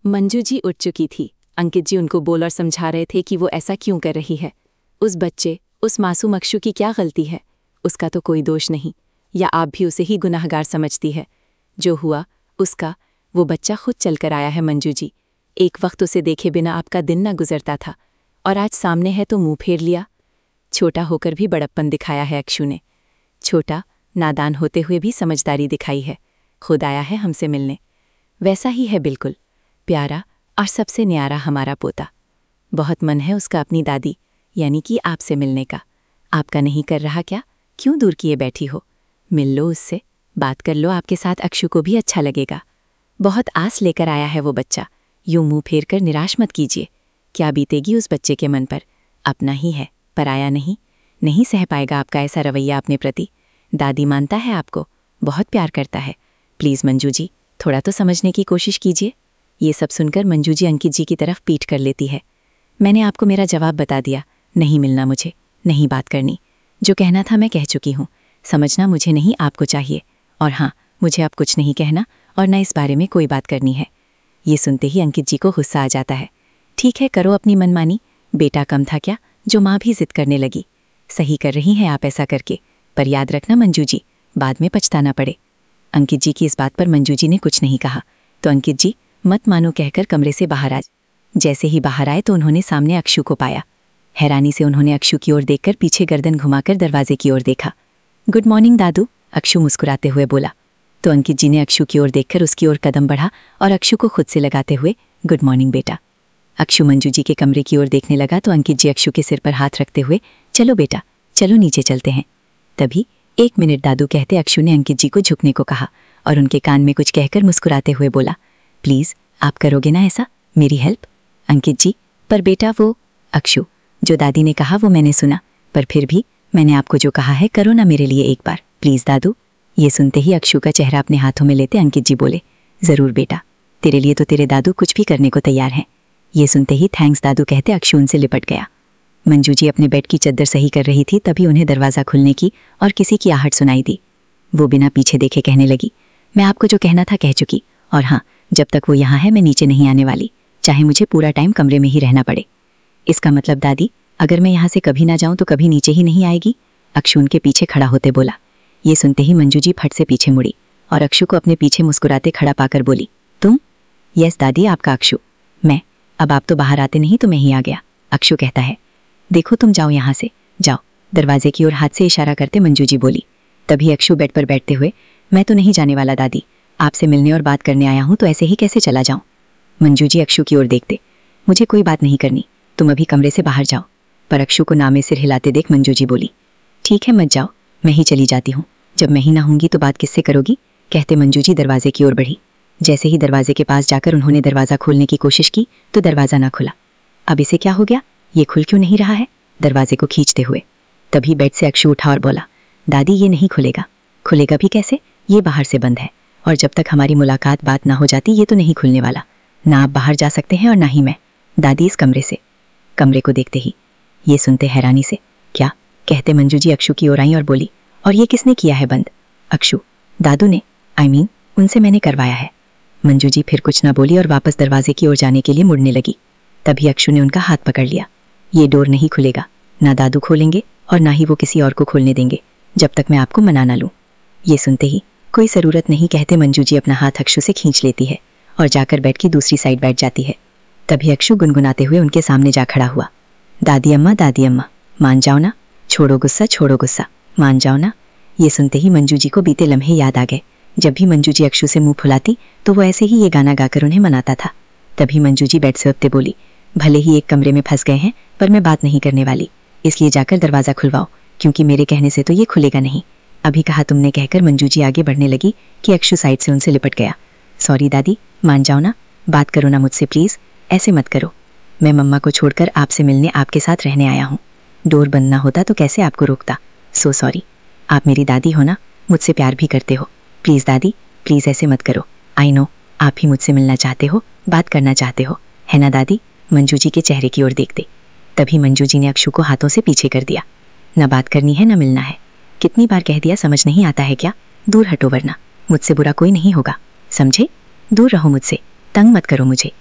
मंजू जी उठ चुकी थी। अंकित जी उनको बोल और समझा रहे थे कि वो ऐसा क्यों कर रही है। उस बच्चे, उस मासूम अक्षु की क्या गलती है? उसका तो कोई दोष नहीं। या आप भी उसे ही गुनाहगार समझती है? जो हुआ उसका, वो बच्चा खुद चलकर आया है मंजू जी। एक वक्त उसे देखे बिना आपका दिन न गुजरता था, और आज सामने है तो मुंह फेर लिया। छोटा होकर भी बड़प्पन दिखाया है अक्षु ने। छोटा, नादान होते हुए भी समझदारी दिखाई है। खुद आया है हमसे मिलने। वैसा ही है बिल्कुल, प्यारा और सबसे न्यारा हमारा पोता। बहुत मन है उसका अपनी दादी यानी कि आपसे मिलने का। आपका नहीं कर रहा क्या? क्यों दूर किए बैठी हो? मिल लो उससे, बात कर लो, आपके साथ अक्षु को भी अच्छा लगेगा। बहुत आस लेकर आया है वो बच्चा, यूं मुंह फेर कर निराश मत कीजिए। क्या बीतेगी उस बच्चे के मन पर? अपना ही है, पराया नहीं। नहीं सह पाएगा आपका ऐसा रवैया अपने प्रति। दादी मानता है आपको, बहुत प्यार करता है। प्लीज़ मंजू जी, थोड़ा तो समझने की कोशिश कीजिए। ये सब सुनकर मंजू जी अंकित जी की तरफ पीठ कर लेती है। मैंने आपको मेरा जवाब बता दिया, नहीं मिलना मुझे, नहीं बात करनी। जो कहना था मैं कह चुकी हूँ। समझना मुझे नहीं, आपको चाहिए। और हाँ, मुझे अब कुछ नहीं कहना और न इस बारे में कोई बात करनी है। ये सुनते ही अंकित जी को गुस्सा आ जाता है। ठीक है, करो अपनी मनमानी। बेटा कम था क्या जो माँ भी जिद करने लगी? सही कर रही हैं आप ऐसा करके, पर याद रखना मंजू जी, बाद में पछताना पड़े। अंकित जी की इस बात पर मंजू जी ने कुछ नहीं कहा तो अंकित जी मत मानो कहकर कमरे से बाहर आ। जैसे ही बाहर आए तो उन्होंने सामने अक्षु को पाया। हैरानी से उन्होंने अक्षु की ओर देखकर पीछे गर्दन घुमाकर दरवाजे की ओर देखा। गुड मॉर्निंग दादू, अक्षु मुस्कुराते हुए बोला। तो अंकित जी ने अक्षु की ओर देखकर उसकी ओर कदम बढ़ा और अक्षु को खुद से लगाते हुए गुड मॉर्निंग बेटा। अक्षु मंजू जी के कमरे की ओर देखने लगा तो अंकित जी अक्षु के सिर पर हाथ रखते हुए चलो बेटा, चलो नीचे चलते हैं। तभी 1 मिनट दादू कहते अक्षु ने अंकित जी को झुकने को कहा और उनके कान में कुछ कहकर मुस्कुराते हुए बोला, प्लीज़ आप करोगे ना ऐसा, मेरी हेल्प? अंकित जी, पर बेटा वो। अक्षु, जो दादी ने कहा वो मैंने सुना, पर फिर भी मैंने आपको जो कहा है करो ना मेरे लिए एक बार, प्लीज़ दादू। ये सुनते ही अक्षु का चेहरा अपने हाथों में लेते अंकित जी बोले, ज़रूर बेटा, तेरे लिए तो तेरे दादू कुछ भी करने को तैयार हैं। ये सुनते ही थैंक्स दादू कहते अक्षु उनसे लिपट गया। मंजू जी अपने बेड की चद्दर सही कर रही थी, तभी उन्हें दरवाज़ा खुलने की और किसी की आहट सुनाई दी। वो बिना पीछे देखे कहने लगी, मैं आपको जो कहना था कह चुकी, और हाँ, जब तक वो यहाँ है मैं नीचे नहीं आने वाली, चाहे मुझे पूरा टाइम कमरे में ही रहना पड़े। इसका मतलब दादी, अगर मैं यहाँ से कभी ना जाऊँ तो कभी नीचे ही नहीं आएगी? अक्षु उनके पीछे खड़ा होते बोला। ये सुनते ही मंजू जी फट से पीछे मुड़ी और अक्षु को अपने पीछे मुस्कुराते खड़ा पाकर बोली, तुम? यस दादी, आपका अक्षु। मैं? अब आप तो बाहर आते नहीं तो मैं ही आ गया। अक्षु कहता है, देखो तुम जाओ यहाँ से, जाओ। दरवाजे की ओर हाथ से इशारा करते मंजू जी बोली। तभी अक्षु बेड पर बैठते हुए, मैं तो नहीं जाने वाला दादी, आपसे मिलने और बात करने आया हूँ तो ऐसे ही कैसे चला जाऊँ? मंजू जी अक्षु की ओर देखते, मुझे कोई बात नहीं करनी, तुम अभी कमरे से बाहर जाओ। पर अक्षु को नामे सिर हिलाते देख मंजू जी बोली, ठीक है मत जाओ, मैं ही चली जाती हूँ। जब मैं ही ना होंगी तो बात किससे करोगी? कहते मंजू जी दरवाजे की ओर बढ़ी। जैसे ही दरवाजे के पास जाकर उन्होंने दरवाज़ा खोलने की कोशिश की तो दरवाज़ा ना खुला। अब इसे क्या हो गया, ये खुल क्यों नहीं रहा है? दरवाजे को खींचते हुए तभी बेड से अक्षु उठा और बोला, दादी ये नहीं खुलेगा। खुलेगा भी कैसे, ये बाहर से बंद है, और जब तक हमारी मुलाकात बात ना हो जाती ये तो नहीं खुलने वाला। ना आप बाहर जा सकते हैं और ना ही मैं। दादी इस कमरे से। कमरे को देखते ही ये सुनते हैरानी से, क्या? कहते मंजू जी अक्षु की ओर आई और बोली, और ये किसने किया है बंद? अक्षु, दादू ने, उनसे मैंने करवाया है। मंजू जी फिर कुछ ना बोली और वापस दरवाजे की ओर जाने के लिए मुड़ने लगी। तभी अक्षु ने उनका हाथ पकड़ लिया। ये डोर नहीं खुलेगा, ना दादू खोलेंगे और ना ही वो किसी और को खोलने देंगे जब तक मैं आपको मना ना लूं। ये सुनते ही, कोई ज़रूरत नहीं कहते मंजू जी अपना हाथ अक्षु से खींच लेती है और जाकर बेड की दूसरी साइड बैठ जाती है। तभी अक्षु गुनगुनाते हुए उनके सामने जा खड़ा हुआ, दादी अम्मा, मान जाओ ना, छोड़ो गुस्सा, मान जाओ ना। ये सुनते ही मंजू जी को बीते लम्हे याद आ गए। जब भी मंजू जी अक्षु से मुंह फुलाती तो वो ऐसे ही ये गाना गाकर उन्हें मनाता था। तभी मंजू जी बेड से उठते बोली, भले ही एक कमरे में फंस गए हैं पर मैं बात नहीं करने वाली, इसलिए जाकर दरवाज़ा खुलवाओ, क्योंकि मेरे कहने से तो ये खुलेगा नहीं। अभी कहा तुमने कहकर मंजू जी आगे बढ़ने लगी कि अक्षु साइड से उनसे लिपट गया। सॉरी दादी, मान जाओ ना, बात करो ना मुझसे प्लीज़, ऐसे मत करो। मैं मम्मा को छोड़कर आपसे मिलने आपके साथ रहने आया हूँ। डोर बंद ना होता तो कैसे आपको रोकता। So sorry. आप मेरी दादी हो ना, मुझसे प्यार भी करते हो। प्लीज़ दादी, प्लीज़ ऐसे मत करो। आई नो आप ही मुझसे मिलना चाहते हो, बात करना चाहते हो, है ना दादी? मंजू जी के चेहरे की ओर देखते तभी मंजू जी ने अक्षु को हाथों से पीछे कर दिया। न बात करनी है न मिलना है। कितनी बार कह दिया, समझ नहीं आता है क्या? दूर हटो वरना मुझसे बुरा कोई नहीं होगा, समझे? दूर रहो मुझसे, तंग मत करो मुझे।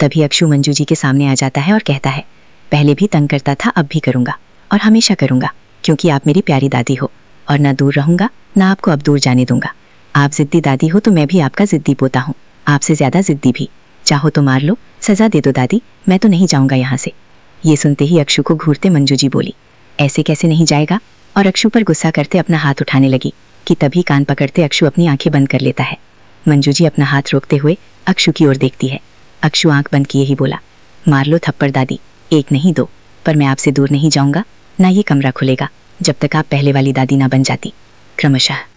तभी अक्षु मंजू जी के सामने आ जाता है और कहता है, पहले भी तंग करता था, अब भी करूँगा और हमेशा करूँगा, क्योंकि आप मेरी प्यारी दादी हो और ना दूर रहूँगा ना आपको अब दूर जाने दूंगा। आप जिद्दी दादी हो तो मैं भी आपका जिद्दी पोता हूँ, आपसे ज़्यादा जिद्दी भी। चाहो तो मार लो, सज़ा दे दो दादी, मैं तो नहीं जाऊँगा यहाँ से। ये सुनते ही अक्षु को घूरते मंजू जी बोली, ऐसे कैसे नहीं जाएगा, और अक्षु पर गुस्सा करते अपना हाथ उठाने लगी कि तभी कान पकड़ते अक्षु अपनी आंखें बंद कर लेता है। मंजू जी अपना हाथ रोकते हुए अक्षु की ओर देखती है। अक्षु आंख बंद किए ही बोला, मार लो थप्पड़ दादी, एक नहीं दो, पर मैं आपसे दूर नहीं जाऊँगा, ना ये कमरा खुलेगा जब तक आप पहले वाली दादी ना बन जाती। क्रमशः